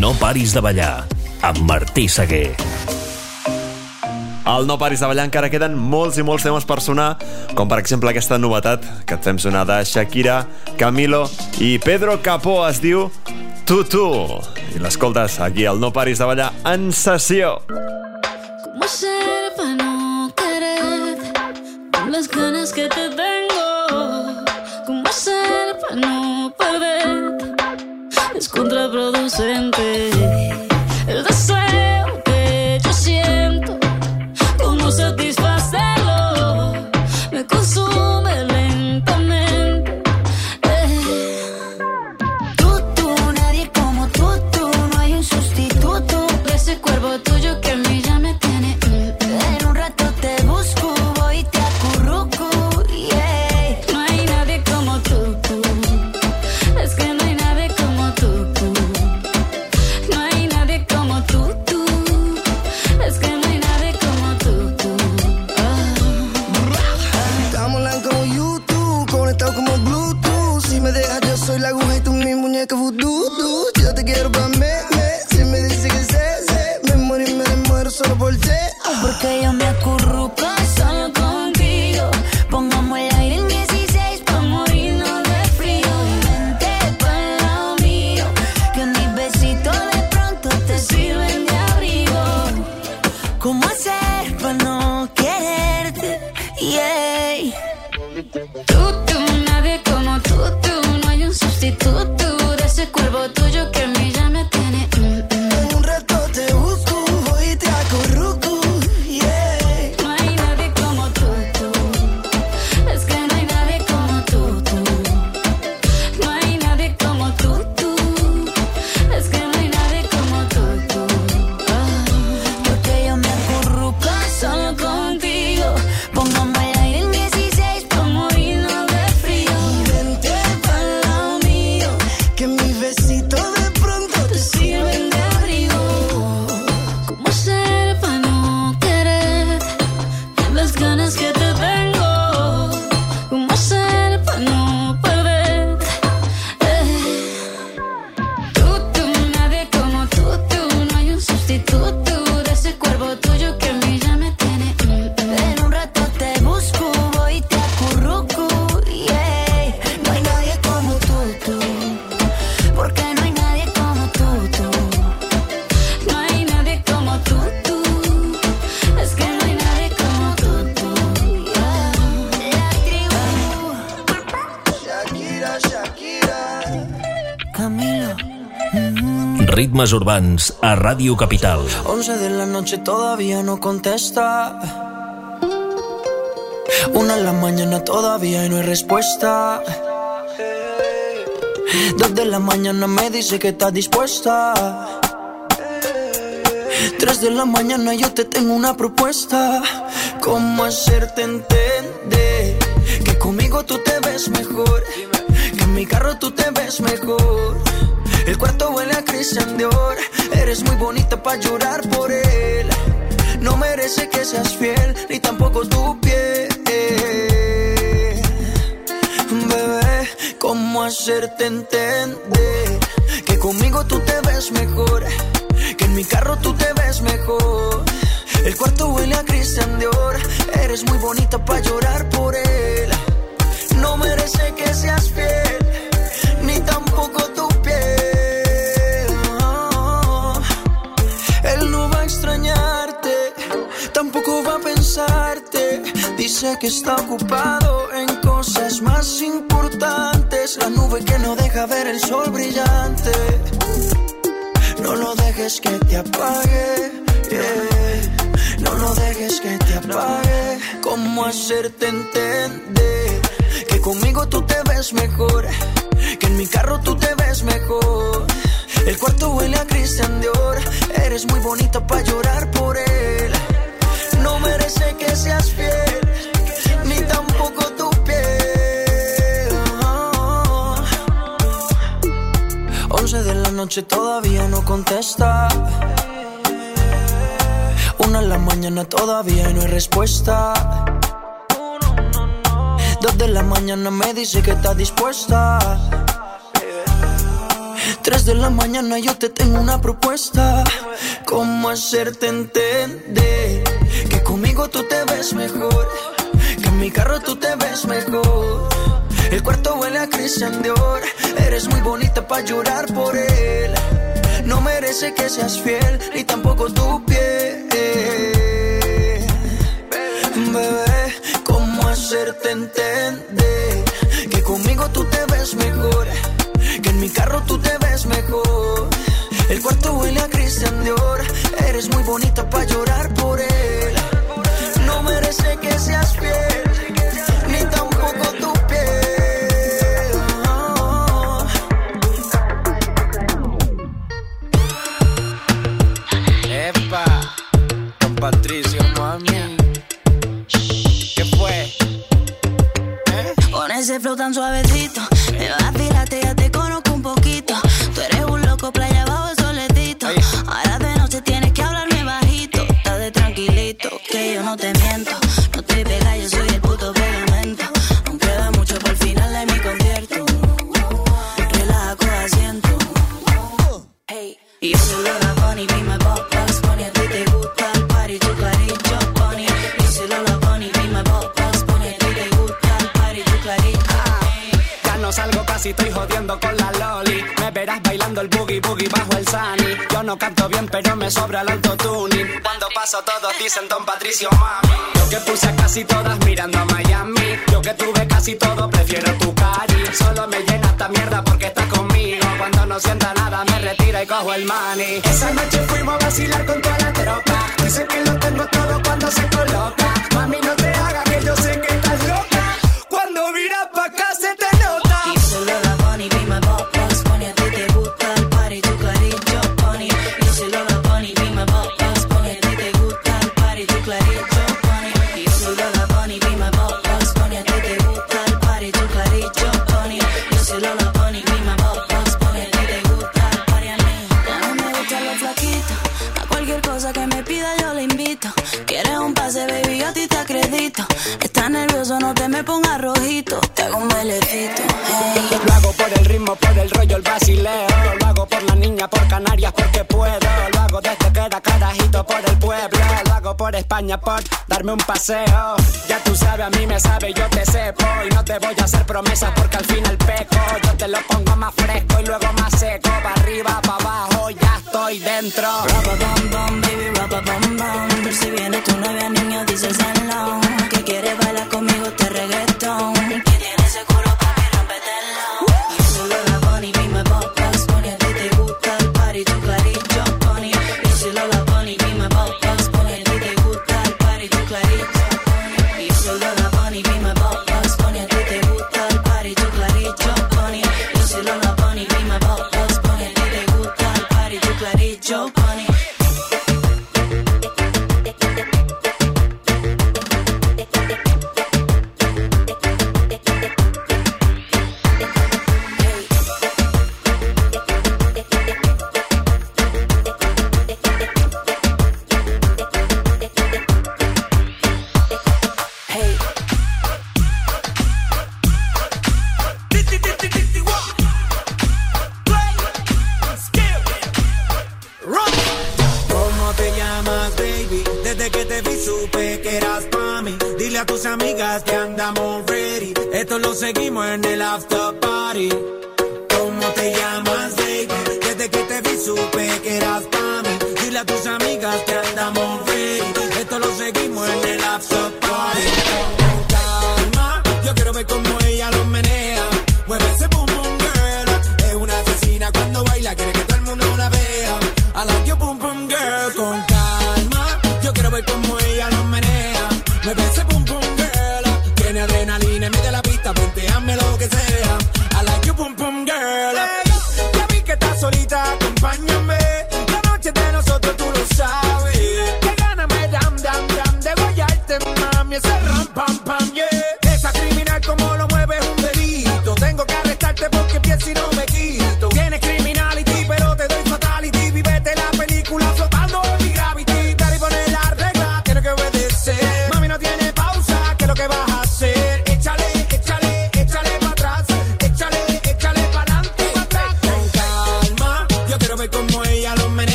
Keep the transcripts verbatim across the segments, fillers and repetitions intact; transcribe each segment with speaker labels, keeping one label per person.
Speaker 1: No paris de ballar, amb Martí Seguer.
Speaker 2: Al No paris de ballar encara queden molts i molts temes per sonar, com per exemple aquesta novetat que et fem sonar de Shakira, Camilo i Pedro Capó, es diu Tu Tu. I l'escoltes aquí al No paris de ballar en sessió.
Speaker 3: ¿Cómo hacer para no querer con las ganas que te tengo? ¿Cómo hacer para no perder? Es contraproducente el deseo que yo siento. ¿Cómo satisfacerlo? Me consume lentamente. eh.
Speaker 4: Tú, tú, nadie como tú, tú. No hay un sustituto
Speaker 3: De ese cuerpo tuyo que a mí ya me tiene.
Speaker 4: En un rato te busco, voy y te acurruco, yeah.
Speaker 3: No hay nadie como tú, tú. Es que no hay nadie como tú, tú. No hay nadie como tú, tú. Es que no hay nadie como tú, tú.
Speaker 5: Estamos online como YouTube, conectados como Bluetooth. Si me dejas yo soy la aguja y tú mi muñeca vudú. Yo te quiero pa' me, me. Si me dice que sé, sé. Me muero y me muero solo por ti.
Speaker 4: Porque yo me acurruco solo contigo. Pongamos el aire en dieciséis pa' morirnos de frío. Y vente pa'l lado mío, que mis besitos de pronto te sirven de abrigo. ¿Cómo hacer pa' no quererte? Yeah.
Speaker 3: Tú, tú, nadie como tú, tú. No hay un sustituto de ese cuerpo tuyo que a mí ya me tiene.
Speaker 5: En un rato te busco, voy y te acurruco, yeah.
Speaker 3: No hay nadie como tú, tú. Es que no hay nadie como tú, tú. No hay nadie como tú, tú. Es que no hay nadie como tú, tú.
Speaker 4: Porque yo me acurruco
Speaker 3: Solo contigo.
Speaker 4: Pongamos el aire en dieciséis pa' morirnos de frío.
Speaker 5: Vente pa'l lado mío, que mis besitos de pronto te
Speaker 3: Sirven de abrigo. ¿Cómo hacer para no querer con las ganas que te tengo? ¿Cómo hacer para no perder? Eh. Tú, tú, nadie como tú, tú. No hay un sustituto de ese cuerpo tuyo que a mí ya me tiene.
Speaker 4: En un rato te busco, voy y te acurruco, yeah. No hay nadie como tú, tú. Porque no hay nadie como tú, tú.
Speaker 3: No hay nadie como tú, tú. Es que no hay nadie como tú, tú.
Speaker 4: La tribu,
Speaker 5: Shakira, Shakira.
Speaker 4: Camilo.
Speaker 1: Ritmes urbans a Ràdio Capital.
Speaker 6: Once de la noche todavía no contesta. Una de la mañana todavía y no hay respuesta. Dos de la mañana me dice que está dispuesta. Tres de la mañana yo te tengo una propuesta. ¿Cómo hacerte entender que conmigo tú te ves mejor? Que en mi carro tú te ves mejor. El cuarto huele a Christian Dior. Eres muy bonita pa' llorar por él. No merece que seas fiel, ni tampoco tu piel. Bebé, ¿cómo hacerte entender que conmigo tú te ves mejor? Que en mi carro tú te ves mejor. El cuarto huele a Christian Dior. Eres muy bonita pa' llorar por él. No merece que seas fiel, ni tampoco tu piel. Oh, él no va a extrañarte, tampoco va a pensarte. Dice que está ocupado en cosas más importantes. La nube que no deja ver el sol brillante. No lo dejes que te apague, yeah. No lo dejes que te apague. ¿Cómo hacerte entender que conmigo tú te ves mejor? Que en mi carro tú te ves mejor. El cuarto huele a Christian Dior. Eres muy bonita pa' llorar por él. No merece que seas fiel, ni tampoco tu piel. Oh. Once de la noche todavía no contesta. Una de la mañana todavía no hay respuesta. Dos de la mañana me dice que está dispuesta. Tres de la mañana yo te tengo una propuesta. ¿Cómo hacerte entender que conmigo tú te ves mejor? Que en mi carro tú te ves mejor. El cuarto huele a Christian Dior. Eres muy bonita pa' llorar por él. No merece que seas fiel, ni tampoco tu piel. Bebé, ¿cómo hacerte entender que conmigo tú te ves mejor? Que en mi carro tú te ves mejor. El cuarto huele a Christian Dior. Eres muy bonita pa' llorar por él. No merece que seas fiel, ni tampoco tu piel. Oh.
Speaker 7: Epa, con Patricio, mami. ¿Qué fue? ¿Eh?
Speaker 4: Con ese flow tan suavecito, me vacilaste, ya te conozco un poquito. Tú eres un loco, playa abajo el solecito.
Speaker 7: Ay.
Speaker 4: Ahora de noche tienes que hablarme bajito. Estás de tranquilito, que yo no te miento. No te pegas, yo soy el puto pegamento. No queda mucho para el final de mi concierto. Relaja, coge asiento. Hey. Y yo soy Lola Bunny, be my pop box bunny. A ti te gusta el party, tu clarito, bunny. Yo soy Lola Bunny, be my pop box bunny. A ti te gusta el party, tu clarito.
Speaker 7: Ya no salgo, casi estoy jodiendo con la loli. Me verás bailando el boogie boogie bajo el sunny. Yo no canto bien, pero me sobra el autotuning. Cuando paso todos dicen Don Patricio, mami. Yo que puse a casi todas mirando a Miami. Yo que tuve casi todo, prefiero tu cari. Solo me llena esta mierda porque estás conmigo. Cuando no sienta nada me retira y cojo el money. Esa noche fuimos a vacilar con toda la tropa. Dice que lo tengo todo cuando se coloca. Mami, no te hagas que yo sé que estás loca. Cuando miras pa' acá se te nota.
Speaker 4: Y yo soy Lola Bunny, be my pop box bunny. A ti te gusta el party, tu clarito, bunny. Yo soy Lola Bunny, be my pop box bunny. A ti te gusta el party, tu clarito, bunny. Y yo soy Lola Bunny, be my pop box bunny. A ti te gusta el party, tu clarito, bunny. Yo soy Lola Bunny, be my pop box bunny. A ti te gusta el party a mí. Ya no me gustan los flaquitos. A cualquier cosa que me pida yo le invito. Quieres un pase, baby, yo a ti te acredito. Estás nervioso, no te me pongas rojito. Te hago un bailecito, hey.
Speaker 7: Lo hago por el ritmo, por el rollo, el vacileo. Lo hago por la niña, por Canarias, porque puedo. Lo hago desde que era carajito por el pueblo. Lo hago por España, por darme un paseo. Ya tú sabes, a mí me sabe, yo te sepo. Y no te voy a hacer promesas porque al final peco. Yo te lo pongo más fresco y luego más seco. Pa' arriba, pa' abajo, ya estoy dentro.
Speaker 4: Rapa bam bam, baby, rapa bam bam. Si viene tu novia, niño, dices hello. Que quieres bailar conmigo este reggaetón. Que tiene ese culo, papi, rompetelo. Yo soy Lola Bunny, be my pop box bunny. A ti te gusta el party, tu clarito, bunny. Yo soy Lola Bunny, be my pop box bunny. A ti te gusta el party, tu clarito, bunny. Yo soy Lola Bunny, be my pop box bunny. A ti te gusta el party, tu clarito, bunny. Yo soy Lola Bunny, be my pop box bunny. A ti te gusta el party, tu clarito, bunny.
Speaker 8: A tus amigas que andamos ready. Esto lo seguimos en el after party. ¿Cómo te llamas, baby? Desde que te vi supe que eras pa' mí. Dile a tus amigas que andamos ready. Esto lo seguimos en el after party. Con calma, yo quiero ver cómo ella lo menea. Mueve ese boom boom girl. Es una asesina cuando baila, quiere que todo el mundo la vea. I like your boom boom girl. Con calma, yo quiero ver cómo ella lo menea. Mueve ese boom boom girl. Tiene adrenalina en medio de la pista, ponteame lo que sea. I like you boom boom girl. Hey, ya vi que estás solita, acompáñame. La noche de nosotros tú lo sabes. Que gana me dam dam dam de guayarte, mami. Ese ram pam pam yeah. Esa criminal como lo mueve es un delito. Tengo que arrestarte porque pienso y no me quito. Tienes criminality pero te doy fatality. Vivete la película flotando en mi gravity. Dale y poner la regla, tienes que obedecer. Mami no tiene pausa, ¿qué es lo que vas a hacer? Échale, échale, échale pa' atrás. Échale, échale pa' adelante. Con calma,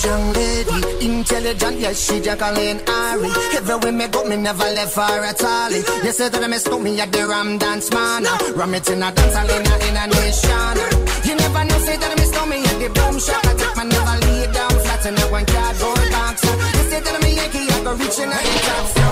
Speaker 5: young lady, intelligent, yes, she Jacqueline Ari. Everywhere me go, me never left her at all. You say that I miss me at the Ram Dance Man. Ram it in a dance hall in a, in a nation. You never know, say that I miss me at the Boom Shop. I take my never lay down flat in a one cardboard box. You say that I'm a Yankee, I go reaching out the top. So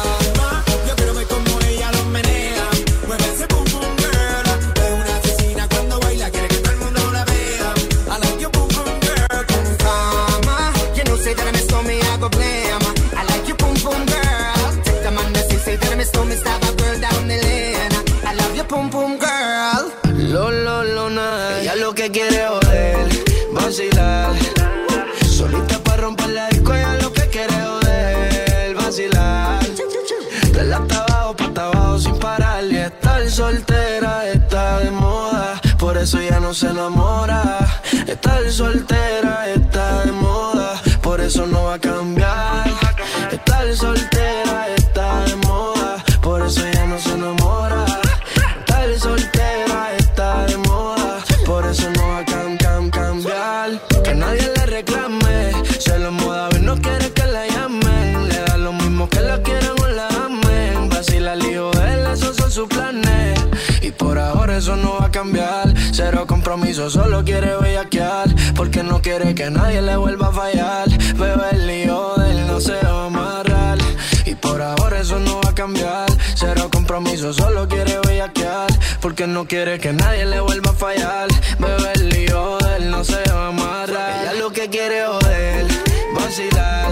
Speaker 8: yo quiero ver como ella lo menea. Mueve ese boom boom girl. Es una asesina cuando baila, quiere que todo el mundo la vea. I like your boom boom girl.
Speaker 5: Kama, you know say that I miss me, I go blame. I like your boom boom girl. Take the man that say, say that I miss me, stab a girl down the lane. I love your boom boom girl.
Speaker 6: Lo, lo, lo, na. Ella lo que quiere es joder, vacilar. Solita pa' romper la disco, ella lo que quiere es joder, vacilar. De la hasta abajo, pa' hasta abajo sin parar. Y estar soltera está de moda, por eso ya no se enamora. Estar soltera está de moda, por eso no va a cambiar. Estar soltera está de moda, por eso ya no se enamora. Estar soltera está de moda, por eso no va a cam, cam, cambiar. Que nadie le reclame, se lo moda, ver no quiere que la llamen. Le da lo mismo que la quieran o la amen. Vacila el hijo de él, esos son sus planes. Y por ahora eso no va a cambiar. Cero compromiso, solo quiere bellaquear, porque no quiere que nadie le vuelva a fallar. Bebé, el hijo de él no se va a amarrar. Y por ahora eso no va a cambiar. Cero compromiso, solo quiere bellaquear, porque no quiere que nadie le vuelva a fallar. Bebé, el hijo de él no se va a amarrar. Ella lo que quiere es joder, vacilar.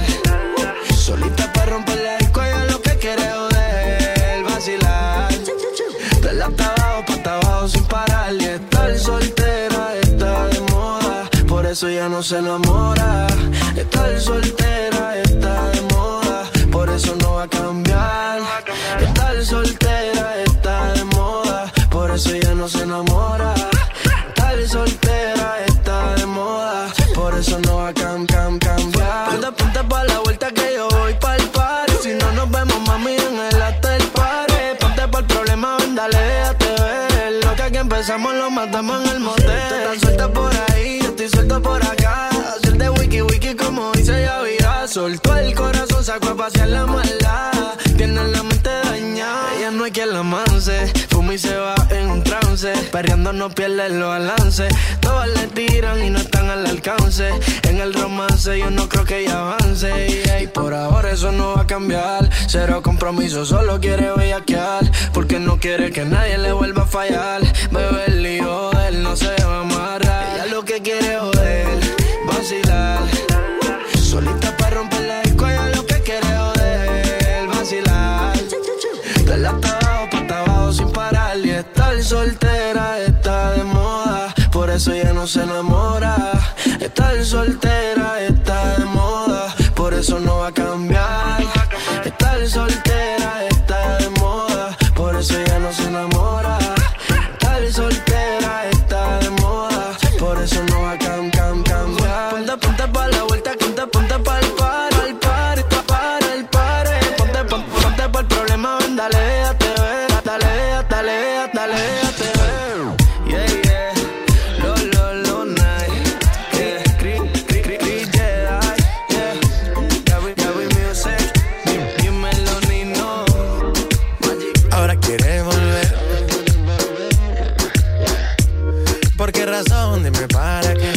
Speaker 6: Solita pa' romper la disco, ella lo que quiere es joder, vacilar. De la hasta abajo, pa' hasta abajo sin parar. Y estar soltera está de moda, por eso ya no se enamora. Estar soltera está de moda, por eso no va a cambiar. Estar soltera está de moda, por eso ya no se enamora. Estar soltera está de moda, por eso no va a cam, cam, cambiar. Ponte, ponte pa' la vuelta que yo voy pa'l party. Si no nos vemos, mami, en el after party. Ponte pa'l problema, ven, dale, déjate ver. Lo que aquí empezamos lo matamos en el motel. Tú estás suelta por ahí, yo estoy suelto por acá. Hacer de wiki wiki como dice Yavira. Soltó el corazón, sacó a pasear la maldad. Tiene la mente dañada, ella no hay quien la manse. Fuma y se va en un trance, perreando no pierde los balances. Todas le tiran y no están al alcance. En el romance yo no creo que ella avance. Y por ahora eso no va a cambiar. Cero compromiso, solo quiere bellaquear, porque no quiere que nadie le vuelva a fallar. Bebé, el hijo de él no se va a amarrar. Ella lo que quiere es joder, vacilar. Solita pa' romper la disco, ella lo que quiere es joder, vacilar. De la hasta abajo, pa' hasta abajo sin parar. Y estar soltera está de moda, por eso ya no se enamora. Estar soltera está de moda, por eso no va a cambiar. Estar soltera está de moda, por eso ya no se enamora. Estar soltera está de moda, por eso no va a cam, cam, cambiar. Ponte, ponte pa' la vuelta, ponte, ponte pa'l par, al par, para el par. Ponte, ponte, ponte pa'l problema, ven, dale, déjate ver. Dale, dale, dale, déjate ver. Yeah, yeah, lo, lo, lo, night. Yeah, cri, cri, cri, cri, Jedi. Yeah, Gabby, Gabby Music. Dímelo, Nino.
Speaker 9: Ahora quiere volver. ¿Por qué razón? Dime para qué.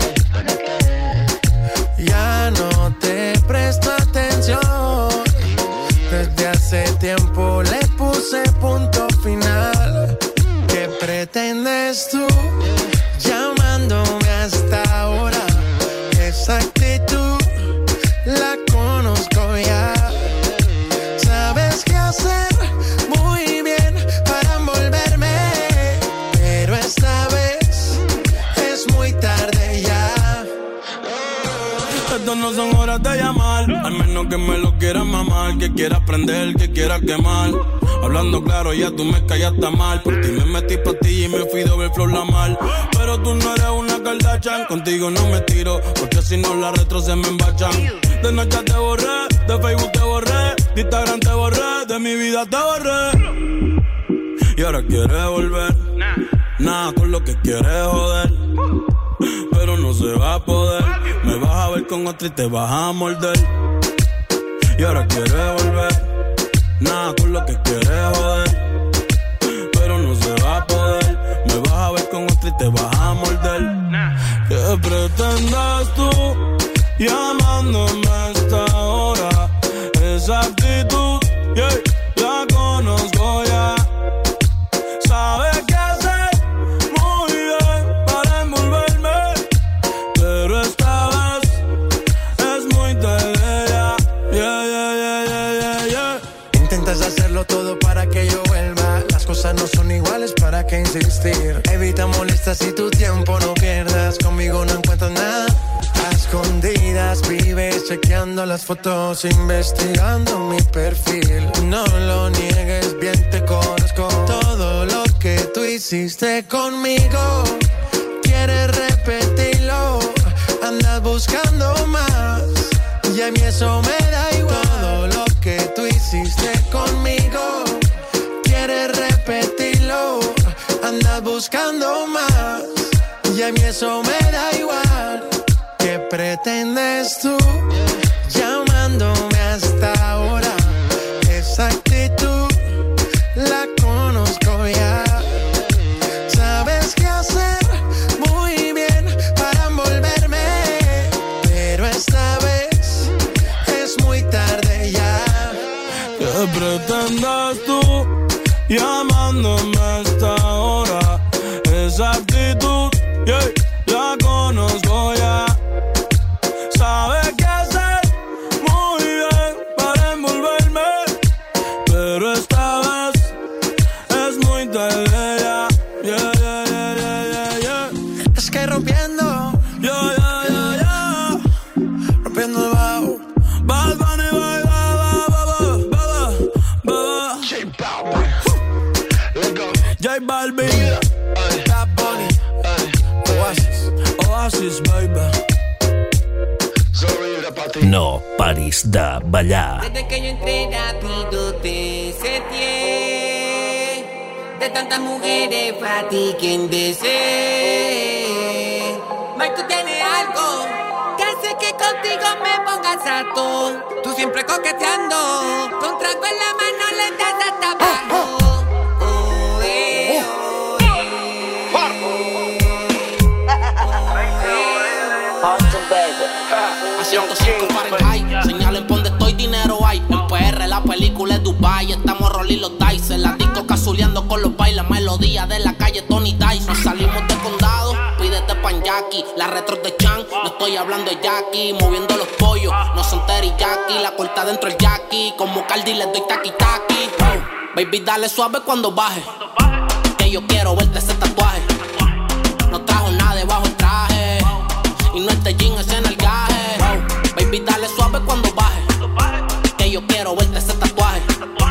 Speaker 9: Ya no te presto atención. Desde hace tiempo le puse punto final. ¿Qué pretendes tú llamándome hasta ahora? Esa actitud la conozco ya. Sabes qué hacer muy bien para envolverme, pero esta vez es muy tarde ya.
Speaker 8: Estas no son horas de llamar, al menos que me lo quieras mamar, que quieras prender, que quieras quemar. Hablando claro, ya tú me callaste mal. Por ti me metí pa' ti y me fui doble flow la mal. Pero tú no eres una Kardashian, contigo no me tiro, porque si no las retros se me embachan. De noche te borré, de Facebook te borré, de Instagram te borré, de mi vida te borré. Y ahora quieres volver, nada con lo que quieres joder.
Speaker 10: pero no se va a poder. Me vas a ver con otra y te vas a morder. Y ahora quieres volver, nada con lo que quieres joder, pero no se va a poder. Me vas a ver con otra y te vas a morder. ¿Qué pretendes tú llamándome a esta hora? Esa actitud, yeah, la conozco ya. Sabes qué hacer muy bien para envolverme, pero esta vez es muy tarde ya. Yeah, yeah, yeah, yeah, yeah, yeah.
Speaker 9: Intentas hacerlo todo para que yo vuelva. Las cosas no son iguales, ¿para qué insistir? Evita molestas y tu tiempo no pierdas. Conmigo no encuentras nada. A escondidas vives chequeando las fotos, investigando mi perfil. No lo niegues, bien te conozco. Todo lo que tú hiciste conmigo, quieres repetirlo. Andas buscando más y a mí eso me da igual. Todo lo que tú hiciste conmigo, quieres repetirlo. Andas buscando más y a mí eso me da igual. ¿Qué pretendes tú llamándome hasta ahora? Esa actitud la conozco ya. Sabes qué hacer muy bien para envolverme, pero esta vez es muy tarde ya.
Speaker 10: ¿Qué pretendes tú llamándome hasta ahora? Esa actitud, yeah, la conozco ya. Sabes qué hacer muy bien para envolverme, pero esta vez es muy tarde ya. Yeah, yeah, yeah, yeah, yeah, yeah.
Speaker 9: Es que rompiendo,
Speaker 10: yeah, yeah, yeah, yeah.
Speaker 9: rompiendo el bajo.
Speaker 10: Bad Bunny, bye, bye, bye, bye, bye, J Balvin, let's go. J Balvin,
Speaker 9: Bad Bunny, Oasis,
Speaker 10: Oasis, baby.
Speaker 1: No paris de ballar.
Speaker 11: Desde que yo entré rápido te setié. De tantas mujeres para ti quien desee. Mike, tú tienes algo que hace que contigo me pongas harto. Tú siempre coqueteando, con trago en la mano le das hasta abajo. Oh, eh, oh, eh.
Speaker 12: A ciento cinco Fahrenheit, señalen por donde estoy, dinero hay. En P R la película es Dubai, estamos rolling los dice. La disco cazuleando con los bailes, melodía de la calle Tony Dice. Nos salimos del condado, pídete pan Jackie. La retro de Chan, no estoy hablando de Jackie. Moviendo los pollos, no son teriyaki. La corta dentro el Jackie, como Cardi le doy taqui taqui. Oh, baby dale suave cuando baje, que yo quiero verte ese tatuaje. No trajo nada debajo el traje, y no este jean, ese nalgaje. Oh, baby, dale suave cuando baje, que yo quiero verte ese tatuaje.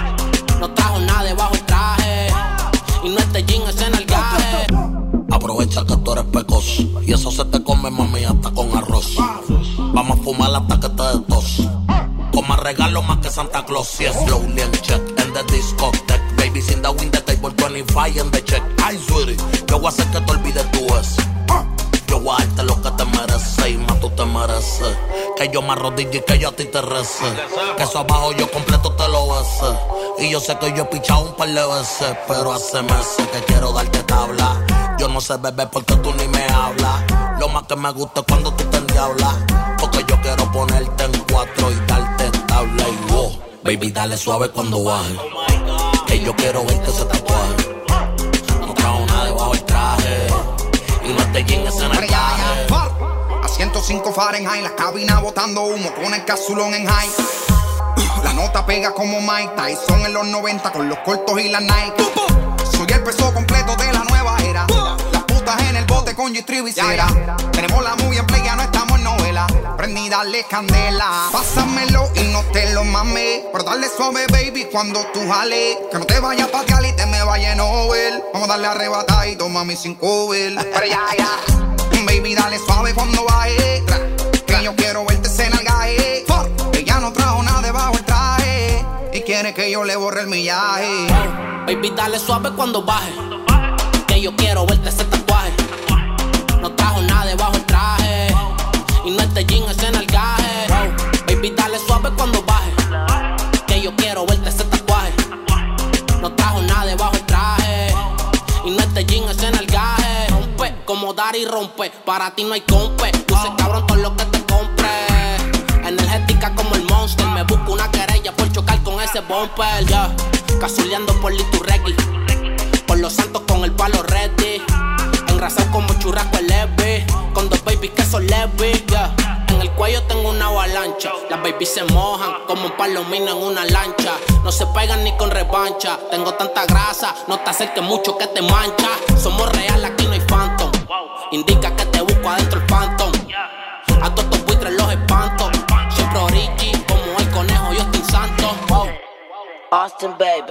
Speaker 12: No trajo nada debajo el traje, y no este jean, ese nalgaje.
Speaker 13: Aprovecha que tú eres pecoso, y eso se te come, mami, hasta con arroz. Vamos a fumar hasta que te des tos. Con más regalos más que Santa Claus. Yes, slowly and check in the discotheque. Baby, sin the win the table, twenty-five in the check. Ay, sweetie, yo voy a hacer que te olvides tu ex. Yo voy a darte lo que te mereces y más tú te mereces. Que yo me arrodille y que yo a ti te rece. Que eso abajo yo completo te lo besé. Y yo sé que yo he pichado un par de veces, pero hace meses que quiero darte tabla. Yo no sé, bebé, porque tú ni me hablas. Lo más que me gusta es cuando tú te endiablas, porque yo quiero ponerte en cuatro y darte tabla y wow. Baby, dale suave cuando baje, que yo quiero verte ese tatuaje. No trajo nada debajo el traje, y no te llegues en el traje.
Speaker 14: A ciento cinco Fahrenheit, la cabina botando humo con el casulón en high. La nota pega como Mike Tyson en los noventa con los cortos y las Nike. Soy el peso completo de la nueva era. Las putas en el bote con G-Tree visera. Tenemos la movie en play, ya no estamos en novela. Prendí, dale candela. Pásamelo y no te lo mames, pero dale suave, baby, cuando tú jales. Que no te vayas a patear y te me vaya en over. Vamos a darle arrebatadito, mami, sin cover. Pero ya, ya. Baby, dale suave cuando baje, que yo quiero verte ese nalgaje. Que ya no trajo nada debajo el traje y quiere que yo le borre el millaje.
Speaker 12: Oh, baby, dale suave cuando baje, que yo quiero verte ese tatuaje. No trajo nada debajo dar y romper. Para ti no hay compe. Tú se cabrón todo lo que te compre. Energética como el Monster. Me busco una querella por chocar con ese bumper. Ya, yeah. Casuleando por Liturregui. Por los santos con el palo ready. Engrasado como churrasco el Levi. Con dos babies que son Levi. Yeah. En el cuello tengo una avalancha. Las babies se mojan como un palomino en una lancha. No se pegan ni con revancha. Tengo tanta grasa, no te acerques mucho que te mancha. Somos real, aquí no hay phantom. Indica que te busco adentro el phantom. A todos estos buitres los espanto. Siempre origi, como el conejo yo estoy santo. Wow.
Speaker 15: Austin, baby.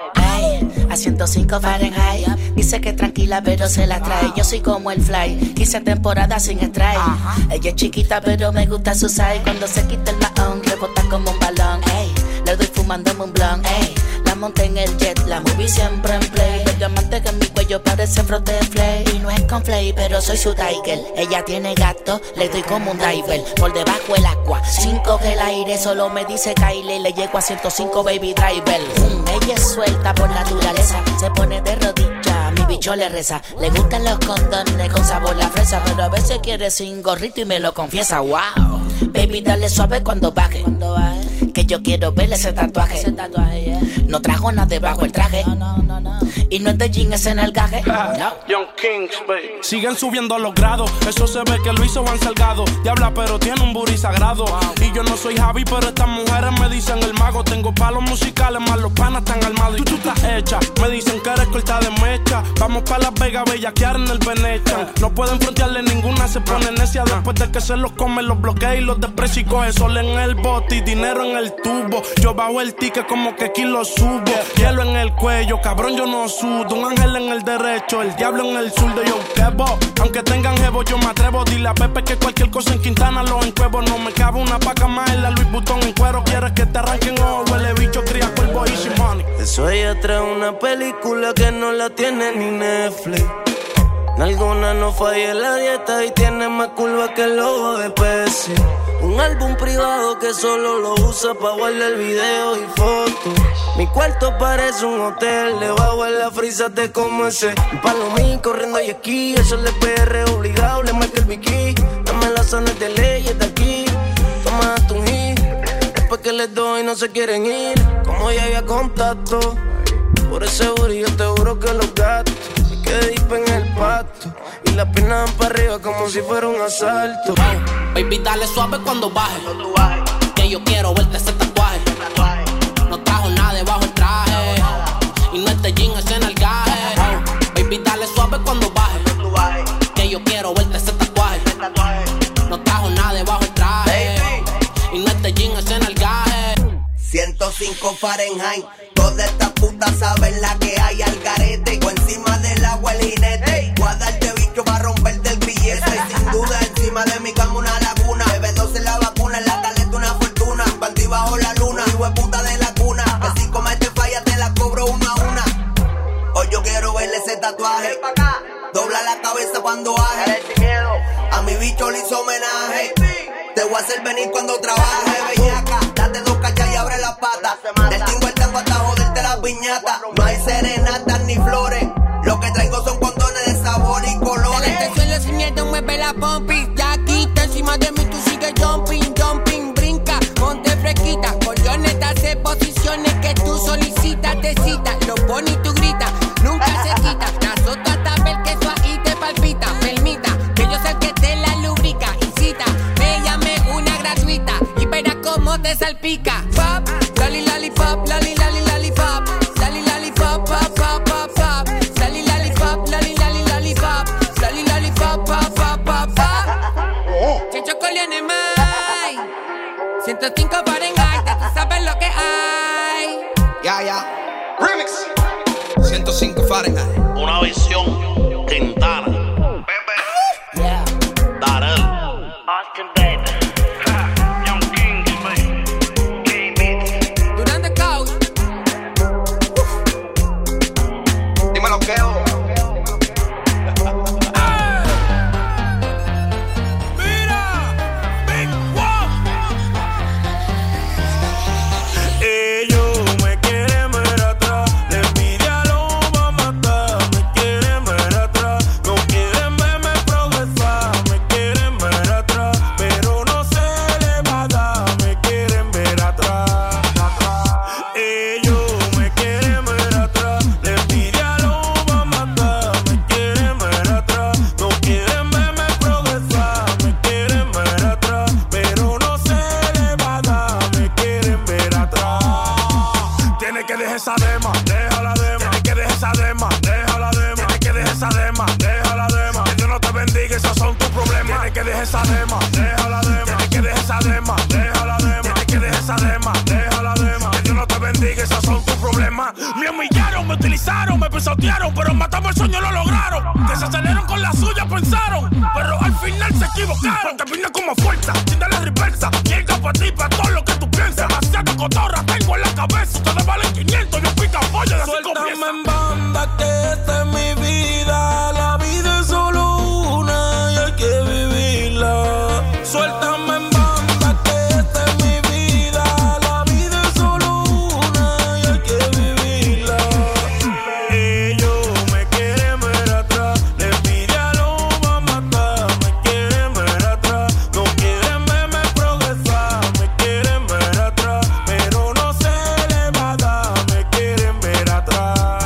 Speaker 15: Hey, a ciento cinco Fahrenheit. Dice que tranquila pero se la trae. Yo soy como el fly, quince temporadas sin strike. Ella es chiquita pero me gusta su size. Cuando se quita el mahón, rebota como un balón. Hey, le doy fumándome un blunt. Hey, la monté en el jet, la movie siempre en play. El diamante que en mi cuello parece frote de flay. Y no es con flay, pero soy su tiger. Ella tiene gato, le doy como un diver. Por debajo el agua, cinco que el aire. Solo me dice Kylie, le llego a ciento cinco baby driver. mm, Ella es suelta por naturaleza. Se pone de rodillas, mi bicho le reza. Le gustan los condones con sabor a fresa. Pero a veces quiere sin gorrito y me lo confiesa. Wow, baby dale suave cuando baje, cuando baje. Que yo quiero verle ese tatuaje, ese tatuaje yeah. No trajo nada debajo el traje. No, no, no, no. Y no es de jean, es en el gaje. No.
Speaker 10: Young Kings, baby. Siguen subiendo los grados. Eso se ve que lo hizo Juan Salgado. Diabla, pero tiene un booty sagrado. Wow. Y yo no soy Javi, pero estas mujeres me dicen el mago. Tengo palos musicales, más los panas están armados. Y tú estás hecha. Me dicen que eres corta de mecha. Vamos pa' Las Vegas, bellaquear en el Venetian. No pueden frontearle ninguna, se pone necia. Después de que se los come, los bloquea y los desprecia. Y coge sol en el bote y dinero en el tubo. Yo bajo el ticket como que aquí lo subo. Hielo en el cuello, cabrón, yo no sudo. Un ángel en el derecho, el diablo en el zurdo. Yo quebo, aunque tengan jevo, yo me atrevo. Dile a Pepe que cualquier cosa en Quintana lo encuevo. No me cabe una paca más en la Louis Vuitton en cuero. Quieres que te arranquen ojo, huele bicho, cría cuervo y sin money.
Speaker 16: Eso ella trae una película que no la tiene ni Netflix. Alguna no falla en la dieta y tiene más curva que el lobo de Pepsi. Un álbum privado que solo lo usa pa' guardar video y fotos. Mi cuarto parece un hotel, debajo en la frisa te como ese palomín corriendo y esquí. Eso le P R obligado, le marca el bikini. Dame las zonas de leyes de aquí, toma tu hit. Después que les doy no se quieren ir, como ya había contacto. Por ese booty yo te juro que los gatos que dispen el pato y la pierna van para arriba como si fuera un asalto.
Speaker 12: Baby, dale suave cuando baje. Que yo quiero verte ese tatuaje. No trajo nada debajo el traje. Y no es de jean, es en el gaje. Baby, dale suave cuando baje. Que yo quiero verte ese tatuaje. No trajo nada debajo el traje. Y no es de jean, es en el gaje.
Speaker 17: ciento cinco Fahrenheit. Todas estas putas saben la que hay al garete. O encima del agua el jinete. Voy a darte bicho para romperte el billete. Y sin duda encima de mi cama una laguna. B doce la vacuna, en la caleta una fortuna. Panty bajo la luna, hijo de puta de la cuna. Que si comete falla te la cobro una a una. Hoy yo quiero verle ese tatuaje. Dobla la cabeza cuando baje. A mi bicho le hizo homenaje. Te voy a hacer venir cuando trabaje, bellaca. Date dos cachas y abre las patas. Del tingo el tango hasta joderte las piñatas. No hay serenatas ni flores. Lo que traigo son condones de sabor y colores.
Speaker 11: En este suelo sin miedo mueve la pompis. Ya quita encima de mí tú sigues jumping, jumping. Brinca, ponte fresquita. Coloneta hace posiciones que tú solicitas. Te cita, lo pone y tú gritas. Nunca se quita. La azoto hasta ver que eso ahí te palpita. Permita, que yo sé que te la lubrica. Incita, me llame una gratuita. Y verás cómo te salpica. Pop, loli, lollipop, loli, loli, lollipop. Loli, lollipop, pop, pop, pop, pop. Loli, lollipop, loli, loli, lollipop. Loli, lollipop, pop, pop, pop, pop. Checho Corleone Mai. ciento cinco Fahrenheit, ya tú sabes lo que hay.
Speaker 14: Ya, ya. Remix. ciento cinco Fahrenheit.
Speaker 13: Una visión Quintana. Pepe.
Speaker 15: Yeah.
Speaker 13: Darel.
Speaker 15: Austin, baby.
Speaker 13: Young Kings, baby. K-Beats.
Speaker 11: Durán the Coast.
Speaker 14: Dímelo, Keo.
Speaker 10: Ellos me quieren ver atrás, la envidia lo va a matar. Me quieren ver
Speaker 18: esa dema, déjala dema. Tienes que dejar esa dema, déjala dema. Tienes que dejar esa dema, déjala dema. Que Dios no te bendiga, esos son tus problemas. Me humillaron, me utilizaron, me pisotearon, pero matamos el sueño, lo lograron. Que se aceleraron con la suya, pensaron, pero al final se equivocaron. Porque vine como fuerza, sin darle reversa. Llega para ti, para todo lo que tú piensas. Demasiada cotorra tengo en la cabeza. Ustedes valen quinientos, yo pica pollo de así comienza.
Speaker 10: Suéltame en banda, que esta es mi vida. La vida es solo una y hay que vivirla. Suéltame en banda, que esta es mi vida. La vida es solo una y hay que vivirla.
Speaker 18: Ellos me quieren ver atrás, la envidia lo va a matar. Me quieren ver atrás, no quieren verme progresar. Me quieren ver atrás, pero no se le va a dar. Me quieren ver atrás.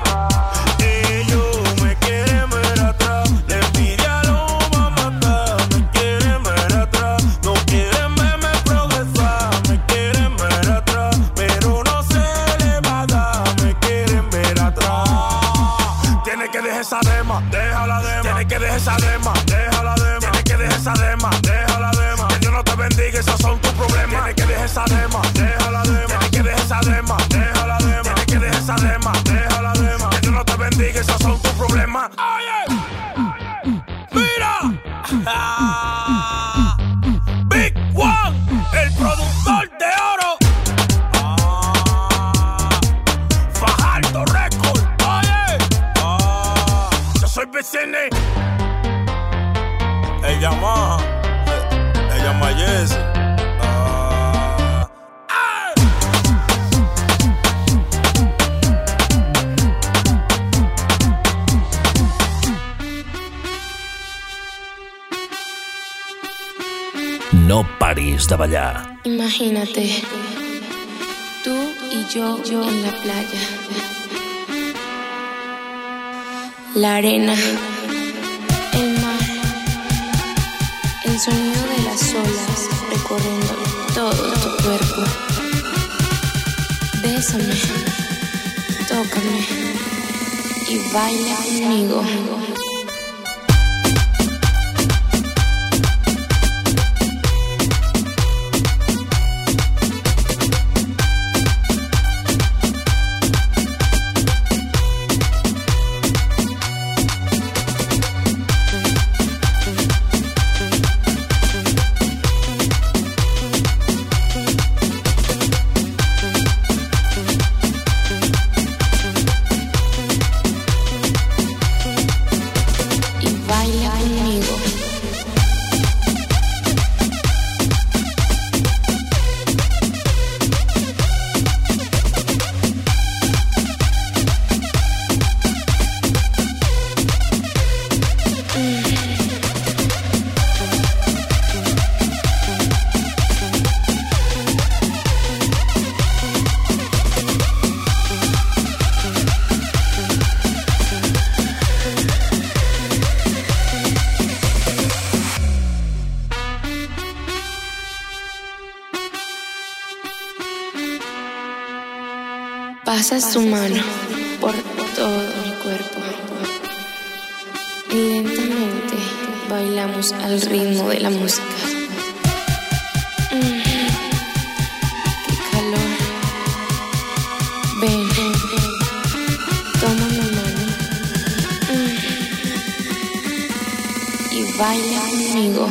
Speaker 18: Ellos me quieren ver atrás, la envidia lo va a matar. Me quieren ver atrás, no quieren verme progresar. Me quieren ver atrás, pero no se le va a dar. Me quieren ver atrás. Tienes que dejar esa dema, déjala dema. Tienes que dejar esa dema, déjala dema. Tienes que dejar esa dema, déjala dema. Que Dios no te bendiga, esos son tus problemas. Tienes que dejar esa dema, déjala dema. Tienes que dejar esa dema, déjala dema. Tienes que dejar esa dema, déjala dema. Que Dios no te bendiga, esos son tus problemas. Oye, mira, Big One, el productor de oro. Fajardo Record, oye, yo soy Vicini.
Speaker 10: El Yamaha, el Yamaha Jesse.
Speaker 1: No paris de ballar.
Speaker 19: Imagínate, tú y yo, yo en la playa. La arena, el mar, el sonido de las olas recorriendo todo tu cuerpo. Bésame, tócame y baila conmigo. Pasas tu mano por todo mi cuerpo y lentamente bailamos al ritmo de la música. Mm, qué calor. Ven, toma mi mano mm, y baila conmigo.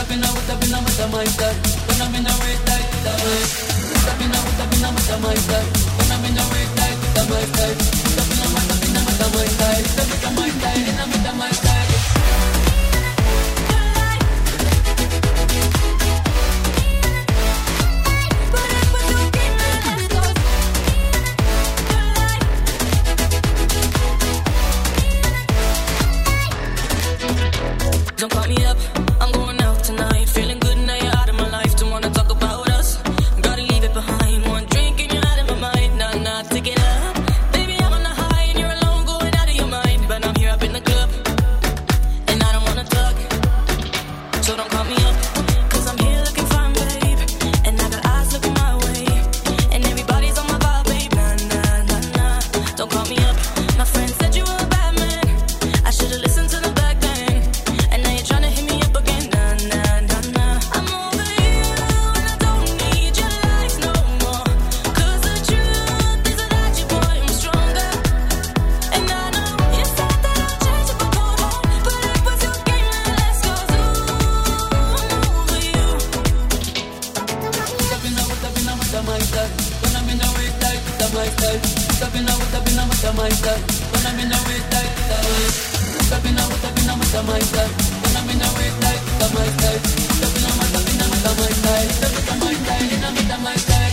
Speaker 20: Don't call me up, I'm going out tonight. Feeling good now you're out of my life. Don't wanna talk about us, gotta leave it behind. One drink and you're out of my mind. Nah, nah, take it up. Baby, I'm on the high and you're alone, going out of your mind. But I'm here up in the club, and I don't wanna talk. So don't call me up, cause I'm here looking fine, babe. And I got eyes looking my way, and everybody's on my vibe, babe. Nah, nah, nah, nah. Don't call me up, my friend said you were a bad man. I should've listened to the back then. And now you're tryna hit me up again. Nah, nah, nah, nah. I'm over you and I don't need your lies no more. Cause the truth is without you, boy, I'm stronger. And I know you said that I'll change if I go home, but it was your game, now let's go zoom. I'm over you.
Speaker 21: Stepping out, stepping out with my style. When I'm in the way tight, that's my style. Stepping out, stepping out with my style. When I'm in the way tight, that's my style. Stepping out, stepping out with my style. When I'm in the way tight, that's my style. Stepping out, stepping out with my style. Stepping out my style, and I'm in my style.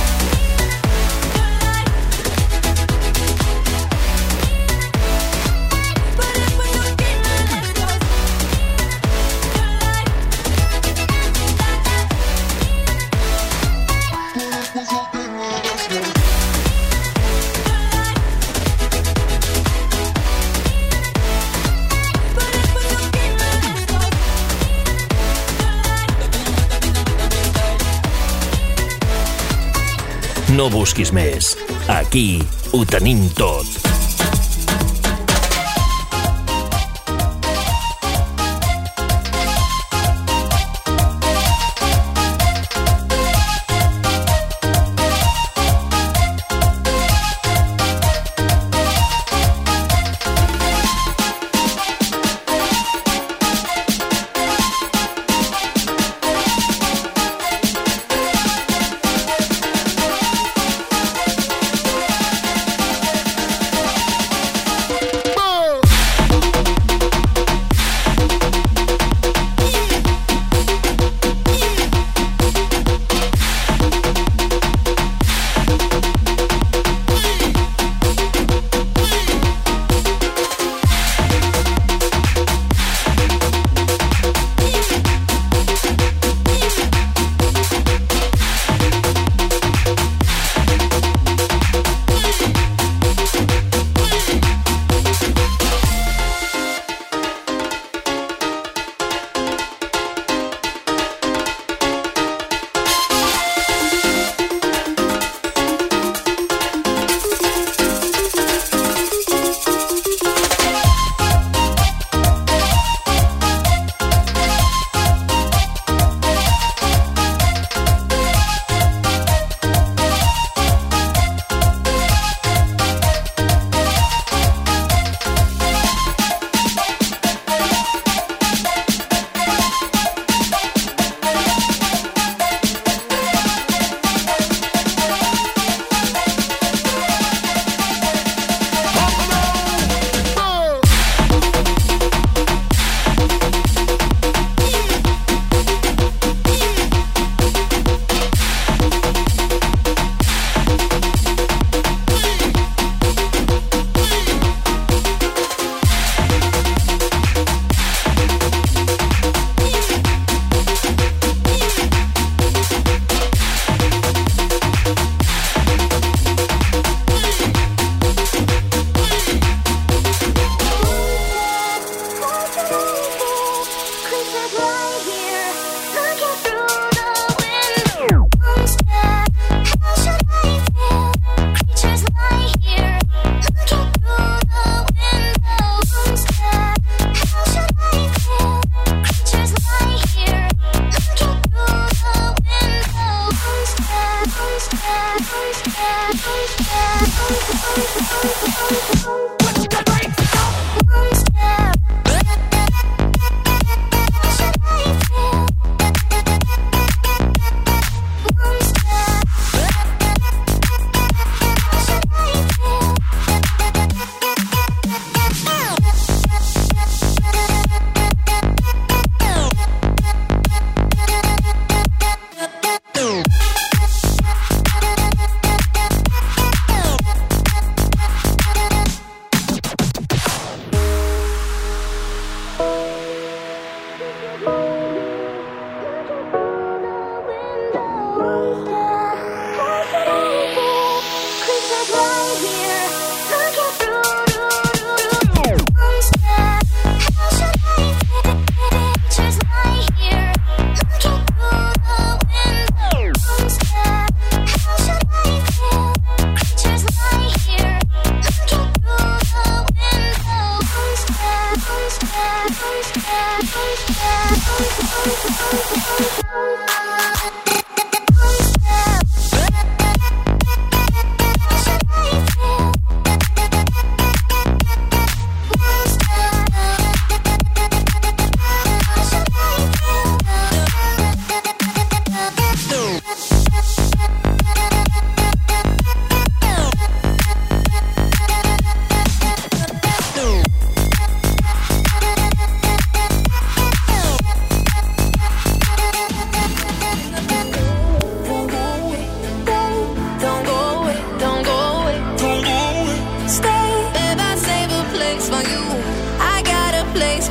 Speaker 1: No busquis més. Aquí ho tenim tot.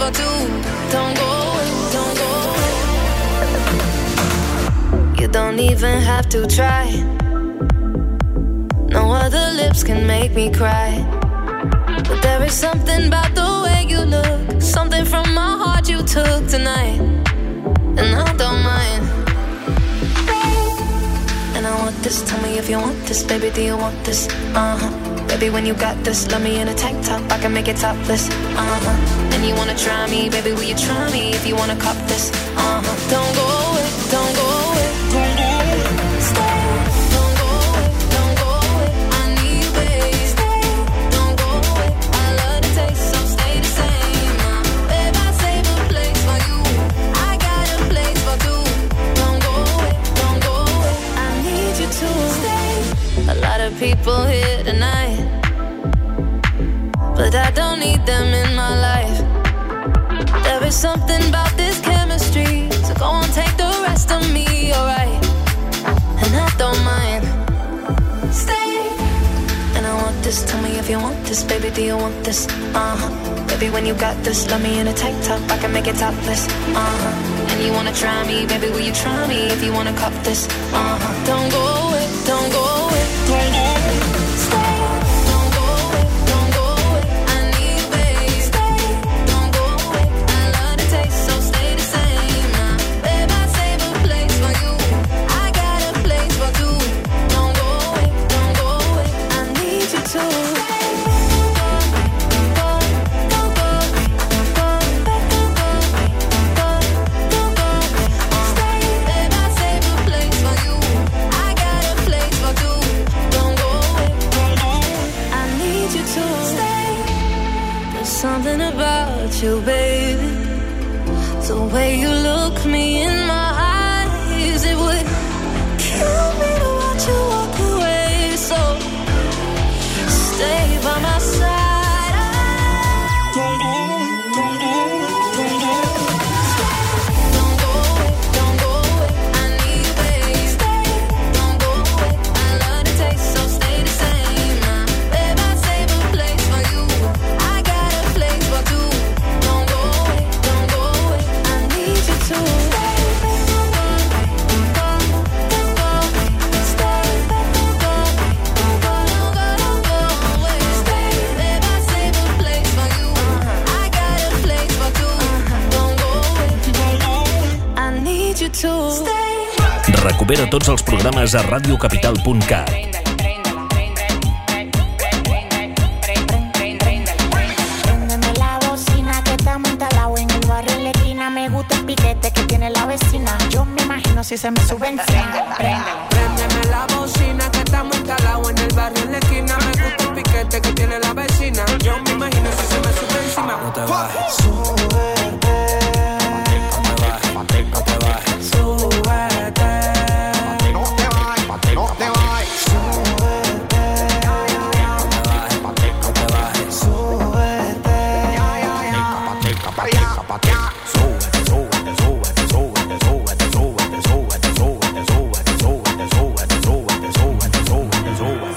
Speaker 19: for two. Don't go away, don't go away. You don't even have to try. No other lips can make me cry. But there is something about the way you look, something from my heart you took tonight, and I don't mind. And I want this, tell me if you want this, baby, do you want this? Uh-huh. Baby, when you got this, love me in a tank top, I can make it topless. Uh-huh. And you wanna try me, baby, will you try me if you wanna cop this? Uh-huh. Don't go away, don't go away, don't go away. Stay. Don't go away, don't go away. I need you, baby. Stay. Don't go away. I love the taste, so stay the same. Uh, babe, I save a place for you. I got a place for two. Don't go away, don't go away. I need you to stay. A lot of people here tonight, but I don't need them in my life. There is something about this chemistry, so go on, take the rest of me, alright? And I don't mind. Stay. And I want this, tell me if you want this, baby, do you want this? Uh-huh. Baby, when you got this, love me in a tank top, I can make it topless. Uh-huh. And you wanna try me, baby, will you try me if you wanna cop this? Uh-huh. Don't go away, don't go away, don't go away. Stay. Don't go away, don't go away. I need you, baby. Stay. Don't go away. I love the taste, so stay the same. Uh, babe, I save a place for you. I got a place for two. Don't go away, don't go away. I need you to stay. Something about you, baby. The way you look me in my eyes, it would kill me to watch you walk away. So stay by my side. Don't go, don't go, don't go. Don't go away, don't go away. I need you, baby. Stay. Don't go away. I love the taste, so stay the same. Uh, babe, I save a place for you. I got a place for two. Don't go away, don't go away. I need you to stay.
Speaker 1: Recupera tots els programes a radio capital punt cat.
Speaker 2: Préndeme la bocina que estamos instalados en el barrio en la esquina. Me gusta el piquete que tiene la vecina. Yo me imagino si se me sube encima.
Speaker 11: Préndeme la bocina que estamos instalados en el barrio en la esquina. Me gusta el piquete que tiene la vecina. Yo me imagino si se me sube encima. No te bajes. Súbete. No te bajes. No te bajes. Súbete.
Speaker 14: No te bajes. No te bajes.
Speaker 11: Súbete. No te bajes. No te bajes. Súbete. Súbete, súbete, súbete, súbete, súbete, súbete, súbete, súbete, súbete, súbete, súbete, súbete, súbete, súbete,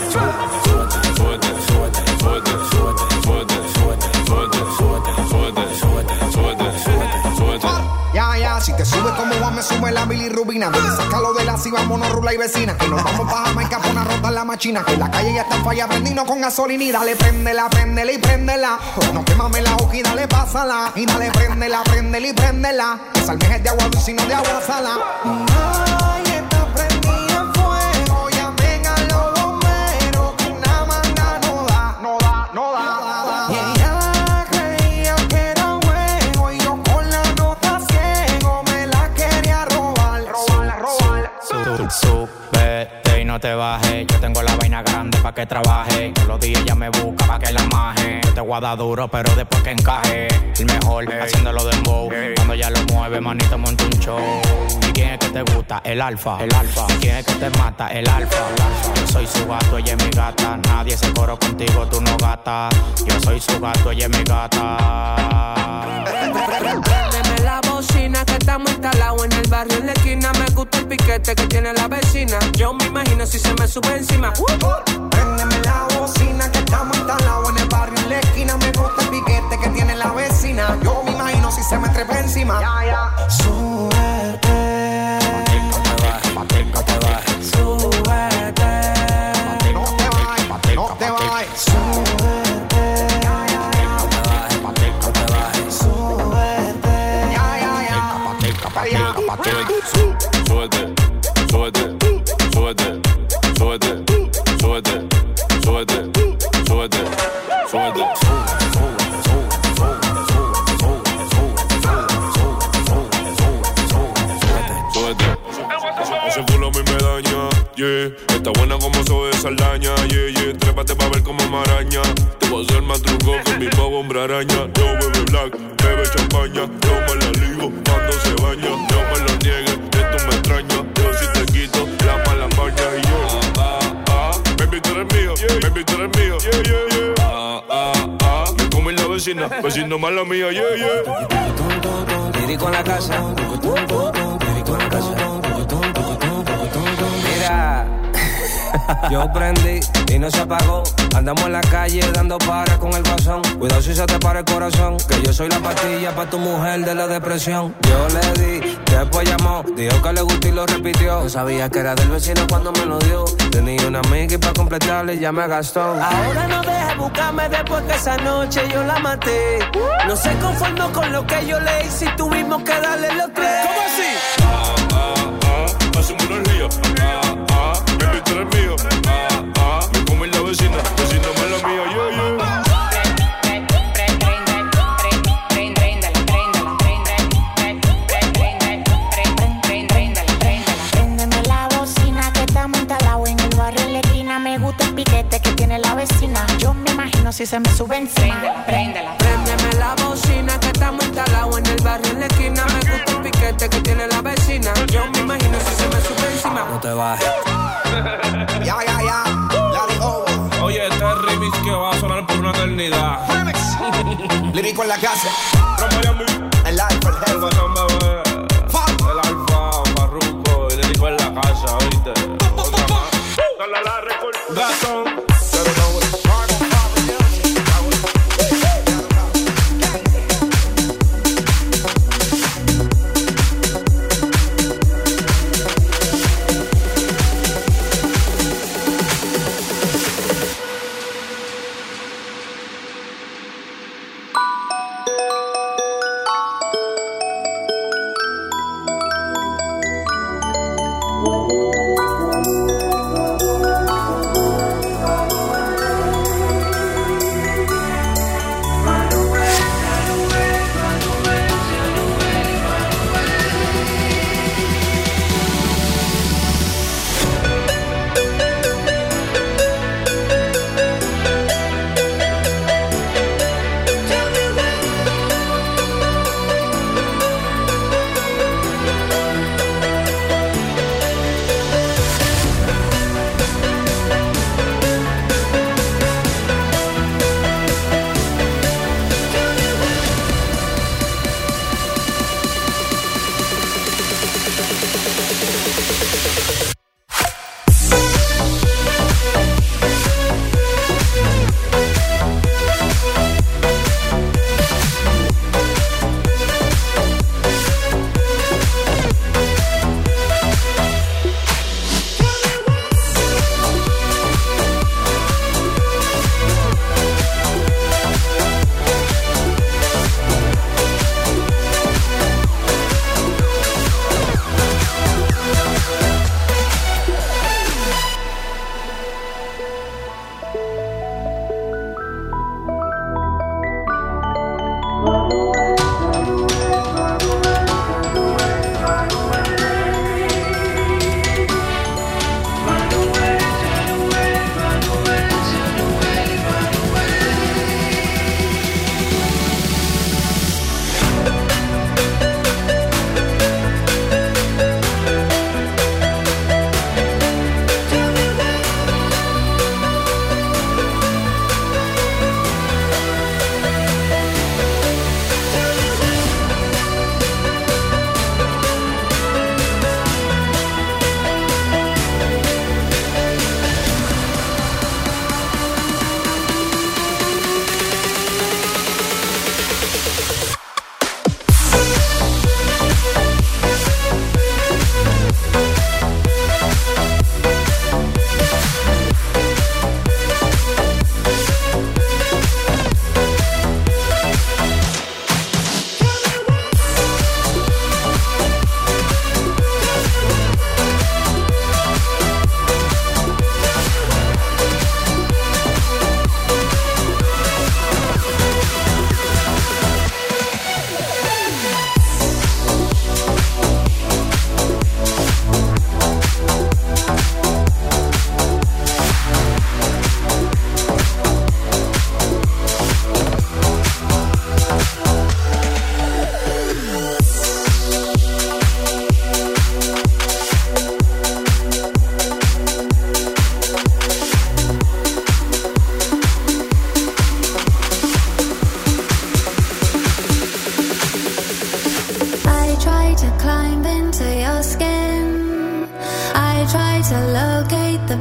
Speaker 11: súbete.
Speaker 14: Ya, ya, si te sube como Juan me sube la bilirrubina. Dile, sácalo de la si vámonos rula y vecina. Que nos vamos pa' Jamaica pa' una rota en la machina. Que la calle ya está en falla, prendino con gasolina. Y dale, préndela, préndela y préndela. No quemame la hoja y dale, pásala. Y dale, préndela, préndela y préndela. Que salmejes de agua dulce y no de agua sala. Ay, está prendida en fuego. Llamen a los bomberos. Que una manga no da, no da, no da, da, da. Y ella creía que era juego. Y yo con la nota ciego me la quería robar, robar, robar.
Speaker 22: Súbete y no te bajes. Yo tengo la vaina grande pa' que trabaje. Todos los días ella me busca pa' que la maje. Yo te voy a dar duro, pero después que encaje. El mejor, haciéndolo de dembow. Cuando ella lo mueve, manito, monta un show. ¿Y quién es que te gusta? El alfa. El alfa. ¿Y quién es que te mata? El alfa. Yo soy su gato, ella es mi gata. Nadie se coro contigo, tú no gata. Yo soy su gato, ella es mi gata.
Speaker 11: Préndeme la bocina que estamos instalados en el barrio en la esquina. Me gusta el piquete que tiene la vecina. Yo me imagino si se me sube encima. Uh-huh.
Speaker 14: Préndeme la bocina que estamos instalados en el barrio en la esquina. Me gusta el piquete que tiene la vecina. Yo me imagino
Speaker 5: encima. Ya, ya. Súbete.
Speaker 22: No te bajes, no te bajes.
Speaker 5: Súbete. No te vayas, no te vayas. Súbete. Ya, ya, ya.
Speaker 22: No te bajes, no te bajes.
Speaker 5: Súbete. Ya, ya, ya.
Speaker 18: Súbete, súbete, súbete, súbete, súbete, súbete, súbete, súbete. Ese culo a mí me daña, yeah. Está buena como soy de Saldaña, yeah, yeah. Trépate pa' ver como maraña. Te voy a hacer más truco que mi mismo hombre araña. Yo bebe black, bebe champaña. Yo me la ligo cuando se baña. Yo me lo niegue, que tú me extrañas. Yo si te quito la mala maña. Y yo, ah, ah, ah. Baby, tú eres mío, baby, tú eres mío, yeah, yeah, yeah. Ah, ah, ah. Me come la vecina, vecino mala mía, yeah, yeah.
Speaker 3: Lírico en la casa, lírico en la casa. Mira, yo prendí y no se apagó. Andamos en la calle dando para con el guasón. Cuidado si se te para el corazón, que yo soy la pastilla pa' tu mujer de la depresión. Yo le di, después llamó, dijo que le gustó y lo repitió. No sabía que era del vecino cuando me lo dio. Tenía una amiga y pa' completarle ya me gastó. Ahora no dejes buscarme después que esa noche yo la maté. No se conformó con lo que yo le hice y tuvimos que darle los tres.
Speaker 18: ¿Cómo así? Ah, ah, ah, hacemos una ría. Ah, ah, baby, tú eres mío. Ah, ah, me come la vecina, vecina mala mía, yeah, yeah.
Speaker 2: Préndeme la bocina que estamos instalados en el barrio en la esquina. Me gusta el piquete que tiene la vecina. Yo me imagino si se me sube encima. Préndela,
Speaker 3: Préndeme la bocina que estamos instalados en el barrio en la esquina. Me gusta el piquete que tiene la vecina. Yo me imagino si se me sube encima. No te bajes.
Speaker 5: Ya, ya, ya. La dijo.
Speaker 10: Oye, este es el remix que va a sonar por una eternidad.
Speaker 5: Remix. Lírico en la casa.
Speaker 10: Miami.
Speaker 5: El alfa, el
Speaker 10: El
Speaker 5: jefe.
Speaker 10: El alfa, Farruko, y lírico en la casa, ¿oíste? Otra más. Dale la record. Gastón.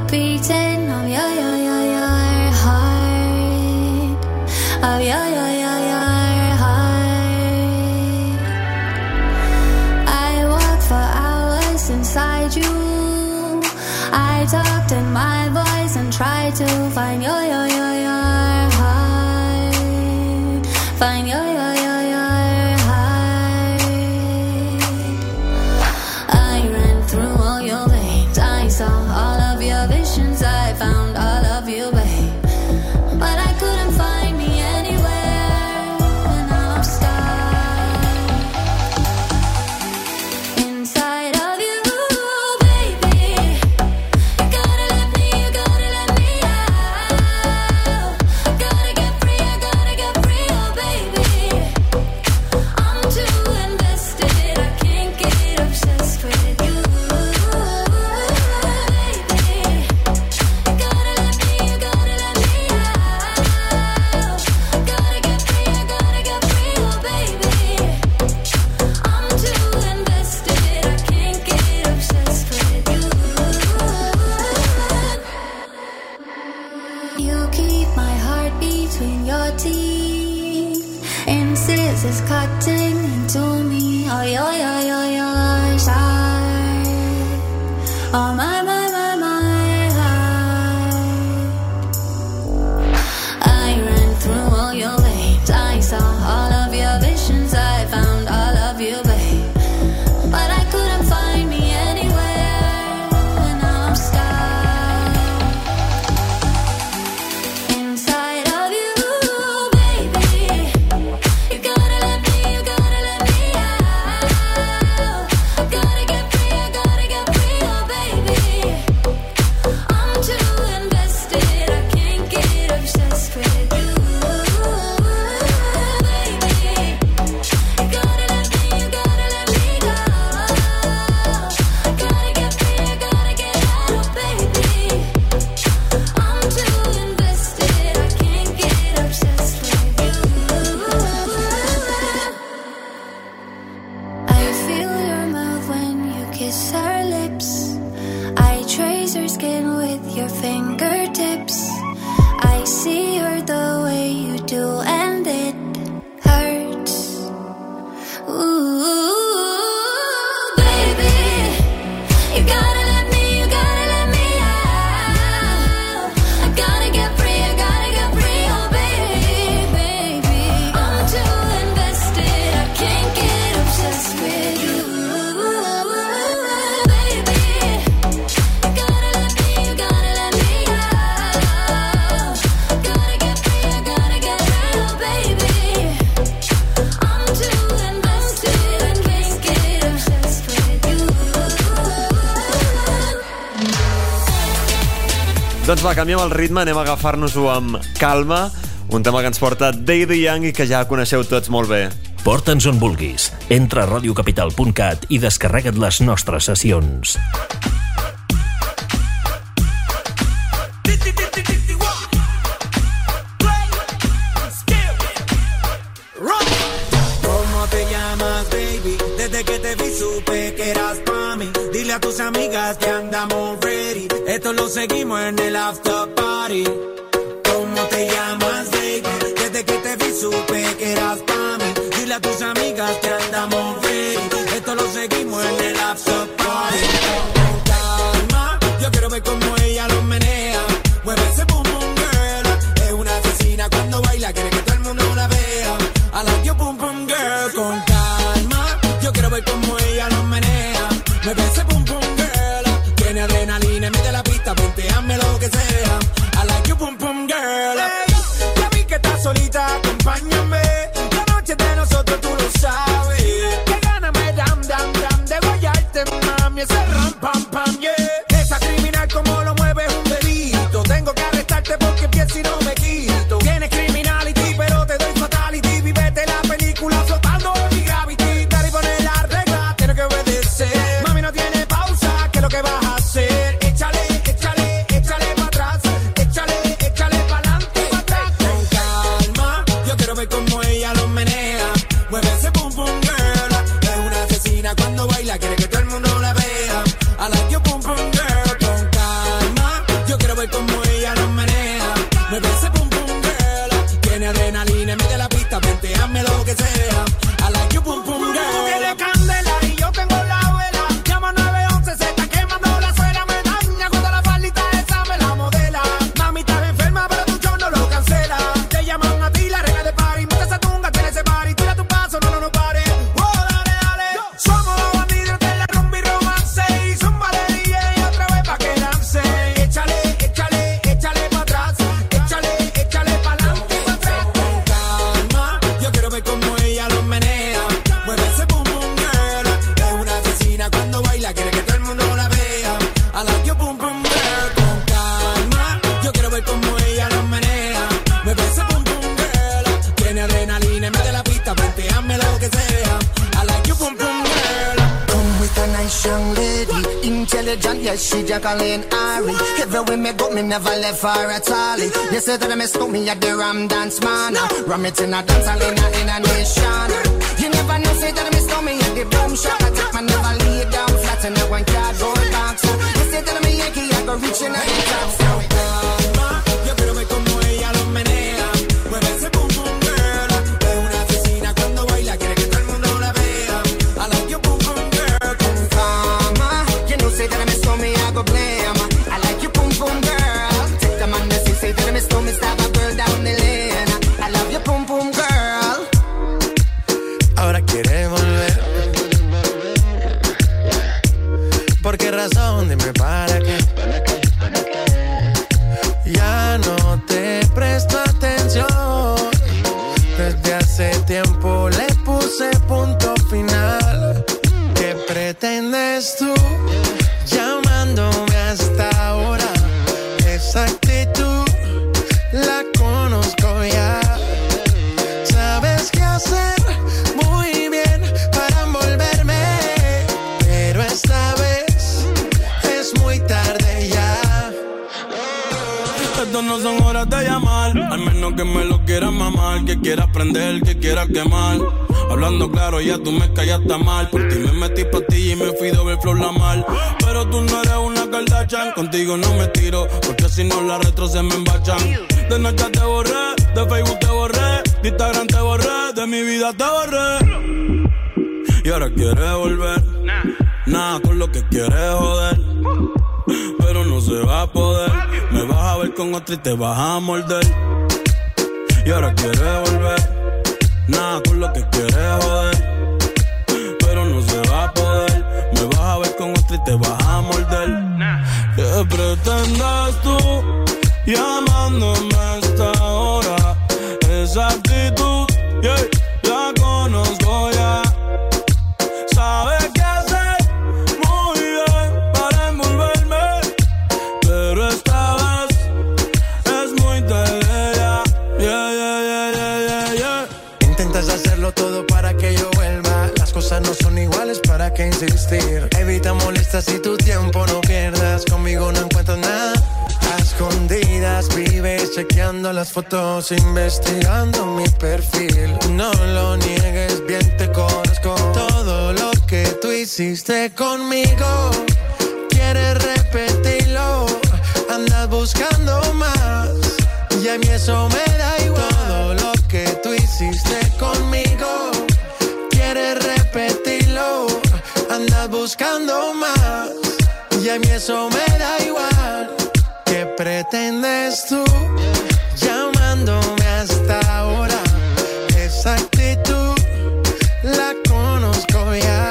Speaker 19: beating of your, your, your, your heart, of your, your, your, your heart. I walked for hours inside you. I talked in my voice and tried to find your, your, your, your heart, find your, your, your, your heart. I ran through all your veins. I saw all of your visions. I found all of you, babe, but I couldn't find me anywhere. And now I'm stuck inside of you, baby. You gotta let me, you gotta let me out. I gotta get free, I gotta get free, oh baby. I'm too invested, I can't get obsessed with you, baby. You gotta let me, you gotta let me out. I gotta get free, I gotta get free, oh baby. I'm too invested, I can't get obsessed with you. You keep my heart between your teeth, and scissors cutting into me. Oh, your, your, your, your side. Oh, my, my, my, my heart. I ran through all your veins. I saw all of your visions. I found all of you, babe, but I couldn't find me anywhere. And now I'm stuck inside of you, baby. You gotta let me, you gotta let me out. I gotta get free, I gotta get free, oh baby. I'm too invested, I can't get obsessed with you, baby. You gotta let me, you gotta let me go. I gotta get free, I gotta get out, oh baby. I'm too invested, I can't get obsessed with you. I feel your mouth when you kiss our lips. I trace your skin with your fingertips. I see her the way you do, and it hurts. Ooh, baby, you gotta let me, you gotta let me out. I gotta get free, I gotta get free, oh baby, baby. I'm too invested, I can't get obsessed with you, baby. You gotta let me, you gotta let me out. I gotta get free, I gotta get out, oh baby. I'm too invested, I can't get obsessed with you.
Speaker 4: Doncs va, canviem el ritme, anem a agafar-nos-ho amb calma. Un tema que ens porta Daddy Yankee, que ja coneixeu tots molt bé.
Speaker 1: Porta'ns on vulguis. Entra a radiocapital punt cat i descarrega't les nostres sessions.
Speaker 8: ¿Cómo te llamas, baby? Desde que te vi supe que eras pa' mí. Dile a tus amigas que andamos ready. Esto lo seguimos en el after party. ¿Cómo te llamas, baby? Desde que te vi supe que eras pa' mí. Dile a tus amigas que andamos ready. Esto lo seguimos en el after party. Con calma, yo quiero ver cómo ella lo menea. Mueve ese boom boom girl. Es una asesina cuando baila, quiere que todo el mundo la vea. I like your boom boom girl. Con calma, yo quiero ver cómo ella lo menea. Mueve ese boom boom girl. Tiene adrenalina, mete la pista, ponteame lo que sea. I like your boom boom girl. Hey, ya vi que estás solita, acompáñame. La noche de nosotros tú lo sabes. Que gana me dam dam dam de guayarte, mami. Ese ram pam pam, yeah. Esa criminal como lo mueve es un delito. Tengo que arrestarte porque empiezo y no me quito. Tienes criminality, pero te doy fatality. Vivete la película flotando en mi gravity. Dale y poner la regla, tienes que obedecer. Mami, no tiene pausa, ¿qué es lo que vas a hacer? Échale, échale, échale para atrás. Échale, échale para adelante. Con calma, yo quiero ver cómo Tiene adrenalina en medio de la pista, vente, hazme lo que sea. I like you, pum, pum, girl. Tú tienes candela y yo tengo la vela. Llama nueve once, se está quemando la suela. Me daña cuando la faldita esa me la modela. Mami, estás enferma, pero tu show no lo cancela. Te llaman a ti, la reina de party. Mete esa tunga, tiene ese party. Tira tu paso, no, no, no pare. Oh, dale, dale. Somos los bandidos de la rumba y romance. Y zumba de D J otra vez pa' que dance. Échale, échale, échale pa' atrás. Échale, échale pa' adelante y pa' atrás. Con calma, yo quiero ver cómo ella lo menea. Mueve ese pum pum girl. Es una asesina cuando baila, quiere que todo el mundo la vea. I like you pum pum girl. Con calma, yo quiero ver cómo ella lo menea. Mueve ese pum pum girl. Tiene adrenalina en medio de la pista, vente, hazme lo que sea. I like you pum pum girl.
Speaker 5: Come with a nice young lady, intelligent, yes, she Jacqueline Ari. Everywhere me go, me never left her at all. You say that I miss me at the Ram Dance Man. Ram it in a dance hall in a, in a nation. You never know, say that I miss me at the Boom Shop. I take my never lay down flat in a one cardboard box. You say that I'm a Yankee, I go reaching out the top. So
Speaker 8: calma, yo quiero ver cómo ella lo menea. Mueve ese pum pum girl. Es una asesina cuando baila, quiere que todo el mundo la vea. I like you pum pum girl.
Speaker 5: Con calma, you know, say that I miss me, I go blame. I like you pum pum girl. Take the man that say that I miss me, stab a girl down the lane. I love you pum pum girl.
Speaker 9: Ahora quiere volver. ¿Por qué razón? Dime para qué. Ya no te presto atención. Desde hace tiempo le puse punto final. ¿Qué pretendes tú llamándome hasta ahora? Esa actitud la conozco ya. Sabes qué hacer muy bien para envolverme, pero esta vez es muy tarde ya.
Speaker 10: Esto no son horas de llamar, al menos que me lo quieras mamar, que quieras prender, que quieras quemar. Hablando claro, ya tú me callaste mal. Por ti me metí pa' ti y me fui doble flow la mal. Pero tú no eres una Kardashian, contigo no me tiro, porque si no las retro se me embachan. De noche te borré, de Facebook te borré, de Instagram te borré, de mi vida te borré. Y ahora quieres volver, nada con lo que quieres joder. Pero no se va a poder, me vas a ver con otra y te vas a morder. Y ahora quieres volver, nada con lo que quieres joder. Pero no se va a poder, me vas a ver con otra y te vas a morder. ¿Qué pretendes tú llamándome a esta hora? Esa actitud, yeah, la conozco ya. Sabes qué hacer muy bien para envolverme, pero esta vez es muy tarde ya. Yeah, yeah, yeah, yeah, yeah, yeah.
Speaker 9: Intentas hacerlo todo para que yo vuelva. Las cosas no son iguales, ¿para qué insistir? Evita molestas y tu tiempo no pierdas. Conmigo no encuentras nada. A escondidas vives chequeando las fotos, investigando mi perfil. No lo niegues, bien te conozco. Todo lo que tú hiciste conmigo, quieres repetirlo. Andas buscando más y a mí eso me da igual. Todo lo que tú hiciste conmigo, quieres repetirlo. Andas buscando más y a mí eso me da igual. ¿Qué pretendes tú llamándome hasta ahora? Esa actitud la conozco ya.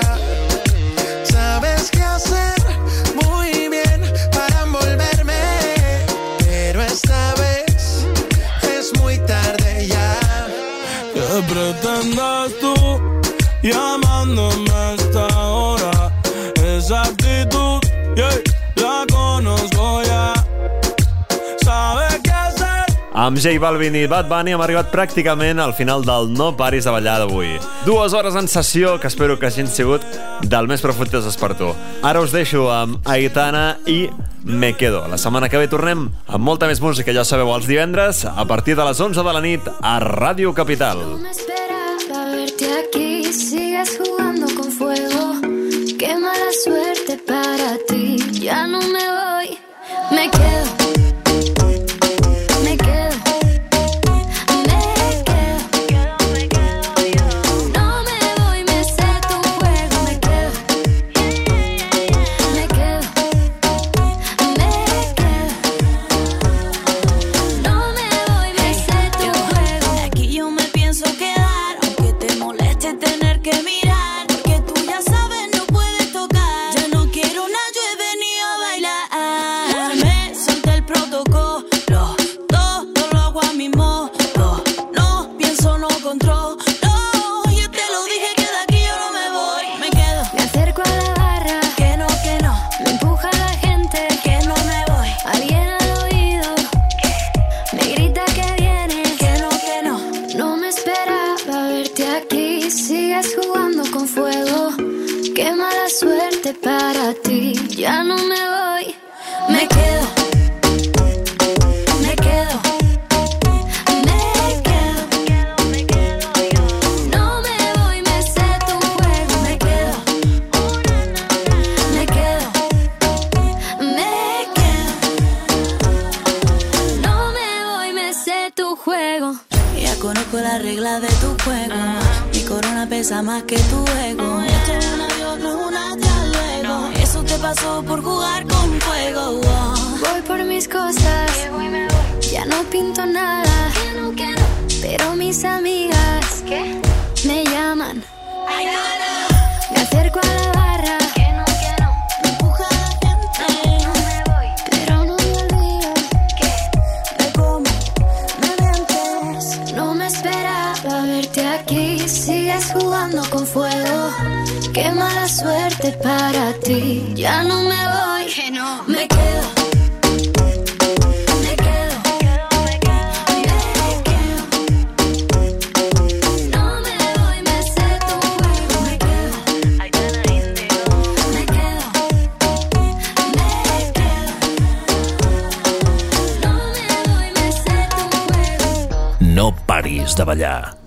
Speaker 9: Sabes qué hacer muy bien para envolverme, pero esta vez es muy tarde ya.
Speaker 10: ¿Qué pretendes tú llamándome hasta ahora? Esa actitud, yeah, la conozco ya. ¿Sabes qué hacer?
Speaker 4: Amb J Balvin i Bad Bunny hem arribat pràcticament al final del No Paris de Ballar d'avui. Dues hores en sessió que espero que hagin sigut del més profund de despertó. Ara us deixo amb Aitana i Me Quedo. La setmana que ve tornem amb molta més música, ja sabeu, els divendres a partir de les onze de la nit a Ràdio Capital.
Speaker 19: No me esperaba verte aquí, sigues jugando con fuego. Qué mala suerte para ti, ya no me voy, me quedo. Me quedo, me para ti. Ya no me voy, me quedo. Me quedo. Me quedo. No me voy, me sé tu juego. Me quedo. Me quedo. Me quedo. No me voy, me sé tu juego.
Speaker 6: Ya conozco las reglas de tu juego. Mi corona pesa más que tu ego. Esto es un adiós, no es un hasta luego. Eso te pasó por jugar con fuego.
Speaker 19: Voy por mis cosas, ya no pinto nada. Pero mis amigas me llaman. Me acerco a la barra, me empuja la gente. Pero no me olvido de cómo me mientes. No me esperaba verte aquí, sigues jugando con fuego. Qué mala suerte para ti. Ya no me voy, que no me quedo. Me quedo. Me quedo. No me voy, me sé tu juego. Me quedo. Me quedo. Me quedo. No me voy, me sé tu juego.
Speaker 1: No paris de ballar.